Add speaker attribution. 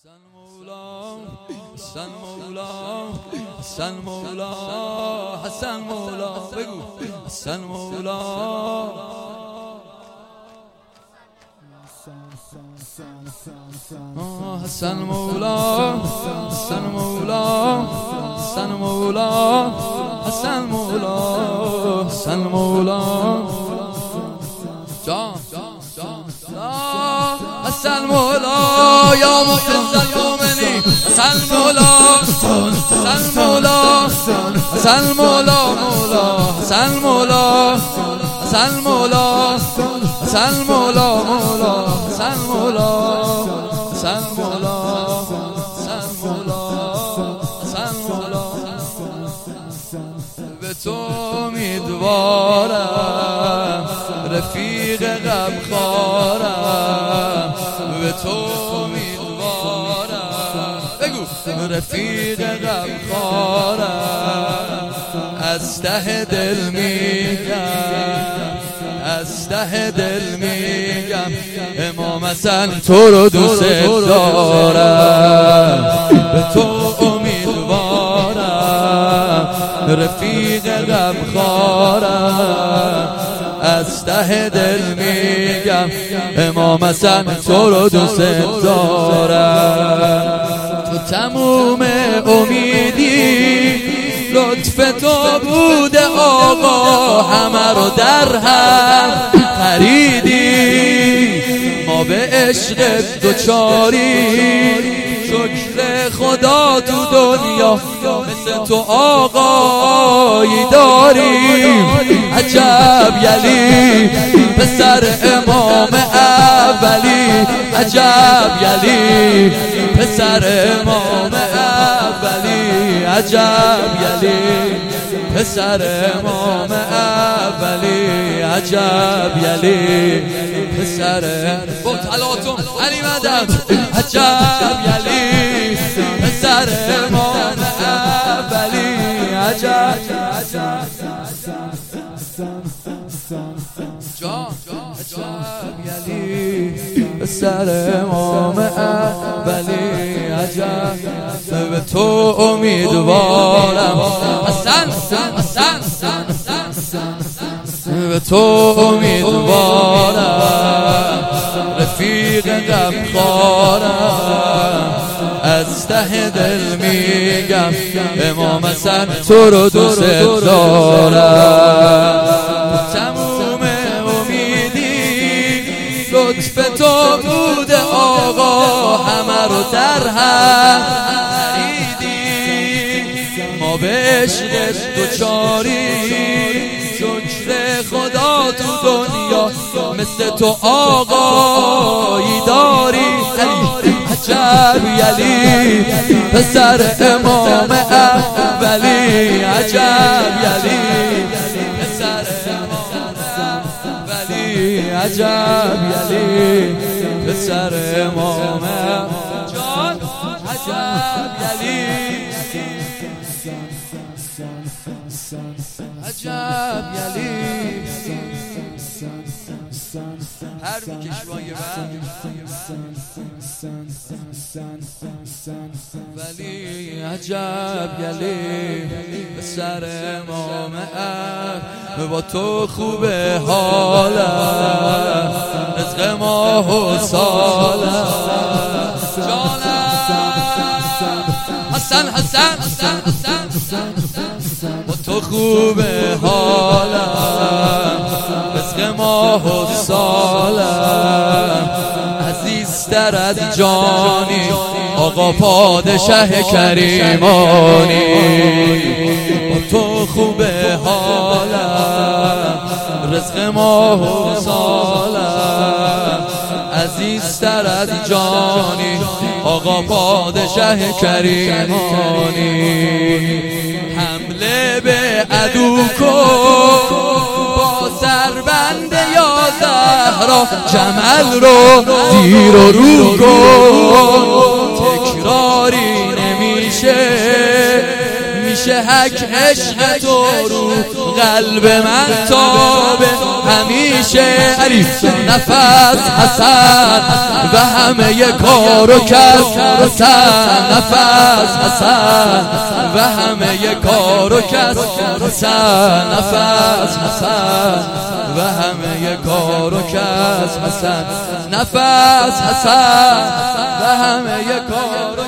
Speaker 1: حسن مولا حسن مولا حسن مولا حسن مولا بگو حسن مولا حسن مولا حسن مولا حسن مولا حسن مولا حسن مولا جان حسن مولا یا معز المؤمنین حسن مولا حسن مولا حسن مولا مولا حسن مولا حسن مولا حسن مولا مولا حسن مولا حسن مولا حسن مولا حسن مولا به تو امیدوارم رفیق غمخوارم به تو امیدوارم بگو رفیق غمخوارم از ته دل میگم از ته دل میگم امام حسن تو رو دوست دارم به تو امیدوارم رفیق غمخوارم از ته دل میگم امام حسن تو رو دوست دارم تو تموم امیدی لطف تو بوده آقا همه رو در هم خریدی ما به عشق دوچاری شکر خدا تو دنیا مثل تو آقایی داریم عجب یلی پسر امام اولی عجب یلی پسر امام اولی عجب یلی پسر امام اولی عجب یلی پسر بطلاتون علی مدد عجب یلی پسر امام اولی عجب عجب یلی پسر امام اولی عجب به تو امیدوارم حسن حسن به تو امیدوارم رفیق غمخوارم از ته دل میگم امام حسن تو رو دوست دارم تموم امیدی لطف تو بوده آقا همه رو در هم خریدی ما به عشق دوچاری شکر خدا تو دنیا مثل تو آقایی داری عجب یلی پسر امام اولی عجب یلی پسر امام اولی عجب یلی پسر امام جان عجب یلی عجب یلی هر کشوای ولی عجب یلی سر امام با تو خوبه حالم رزق ماه و سالم جانم حسن حسن با تو خوبه حالم رزق ماه و سالم عزیزتر از جانی آقا پادشه کریمانی با تو خوبه حالم رزق ماه و سالم عزیزتر از جانی آقا پادشه کریمانی حمله به عدو کن با سربند یا زهرا جمل رو زیر و رو کن تکراری نمیشه میشه حق عشق تو رو قلب من تابه همیشه عریف نفس حسن و همه کار و کس حسن نفس حسن و همه کار و کس حسن نفس حسن و همه کار و کس حسن نفس حسن و همه کار